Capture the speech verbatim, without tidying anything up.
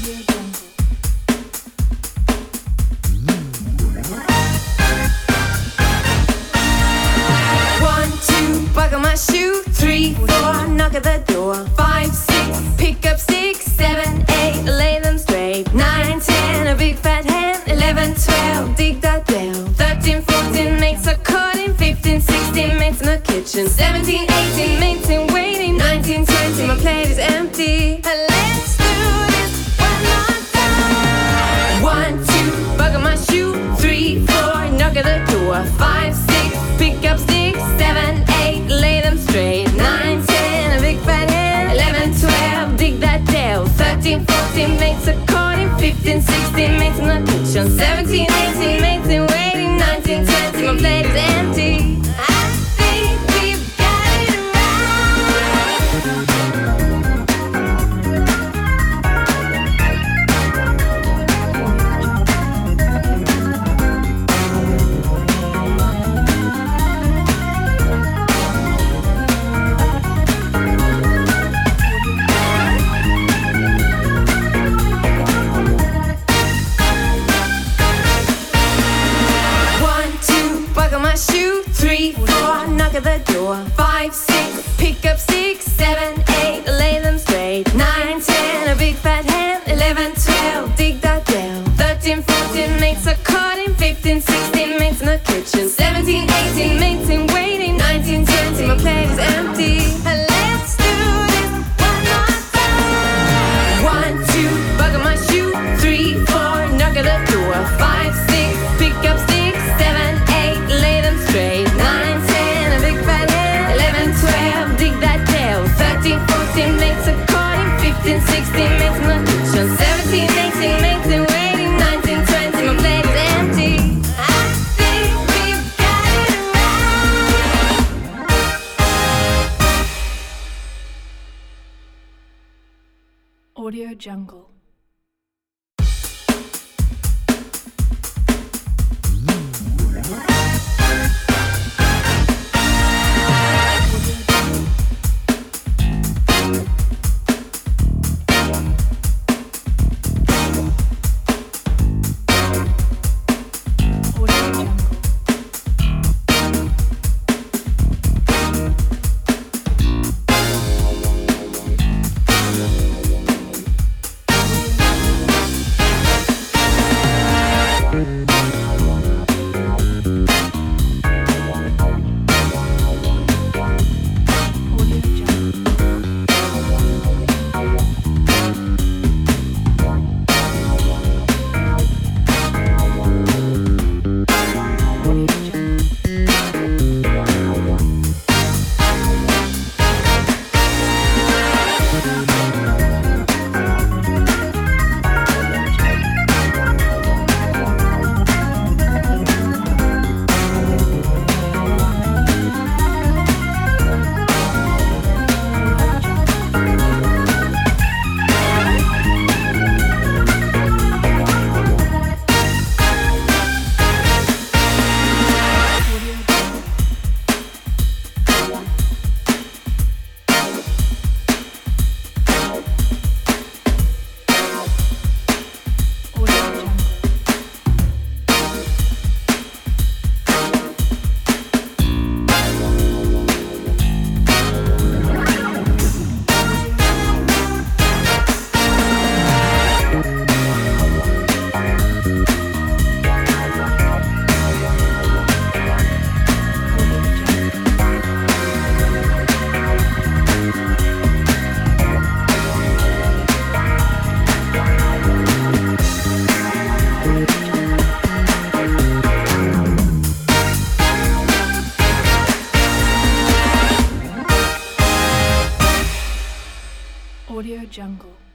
One, two, buckle my shoe. Three, four, knock at the door. Five, six, pick up sticks. Seven, eight, lay them straight. Nine, ten, a big fat hen. Eleven, twelve, dig that bell. Thirteen, fourteen, makes a cutting. Fifteen, sixteen, mates in the kitchen. Seventeen, eighteen, mates in waiting. Nineteen, twenty, my plate is empty. Let's do this one more time. One, two, buckle my shoe. Three, four, knock at the door. Five, six, pick up sticks. Seven, eight, lay them straight. Nine, ten, a big fat hen. Eleven, twelve, dig that dell. Thirteen, fourteen, makes a cutting. Fifteen, sixteen, mates in the kitchen. Seventeen, eighteen, mates in waiting. Nineteen, twenty, my plate is empty. I think we've got it shoe. Three, four, knock at the door. Five, six, pick up six. Seven, eight, lay them straight. Nine, ten, a big fat hen. Eleven, twelve, dig that bell. Thirteen, fourteen, makes a cutting. Fifteen, sixteen, mates in the kitchen. Seventeen, eighteen, mates in waiting. Nineteen, twenty, my plate is empty. Let's do this one more time. One, two, buckle my shoe. Three, four, knock at the door. Five, six, pick up sticks. Seven, eight, lay them straight. Nine, ten, a big fat hen. Eleven, twelve, dig that bell. Thirteen, fourteen, makes a cutting. Fifteen, sixteen, mates in the kitchen. Seventeen, eighteen, mates in waiting. Nineteen, twenty, my plate is empty. I think we've got it right. Audio Jungle. Audio Jungle.